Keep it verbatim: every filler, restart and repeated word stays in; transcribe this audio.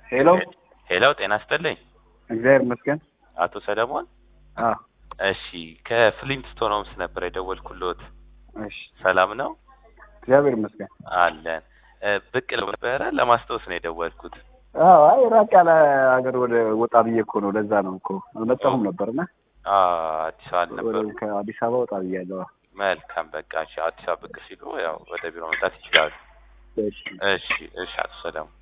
ሄሎ ሄሎ ጤና ይስጥልኝ እግዚአብሔር ይመስገን አቶ ሰለሞን አ እሺ ከፍሊንትስቶን ሆምስ ነበር የደወልኩልዎት እሺ ሰላም ነው እግዚአብሔር ይመስገን አለን ብቅ ነበር ለማስታወስ ነው የደወልኩት አዎ አይ ራቅ ያለ ሀገር ወደ ወጣ ብዬ እኮ ነው ለዛ ነው እኮ አልመጣሁም ነበርና አ አዲስ አበባ ነበር ከአዲስ አበባ ወጣ ብያለሁ መልካም በቃ እሺ አዲስ አበባ ብቅ ሲሉ ያው ወደ ቢሮ መምጣት ይችላሉ እሺ እሺ አቶ ሰለሞን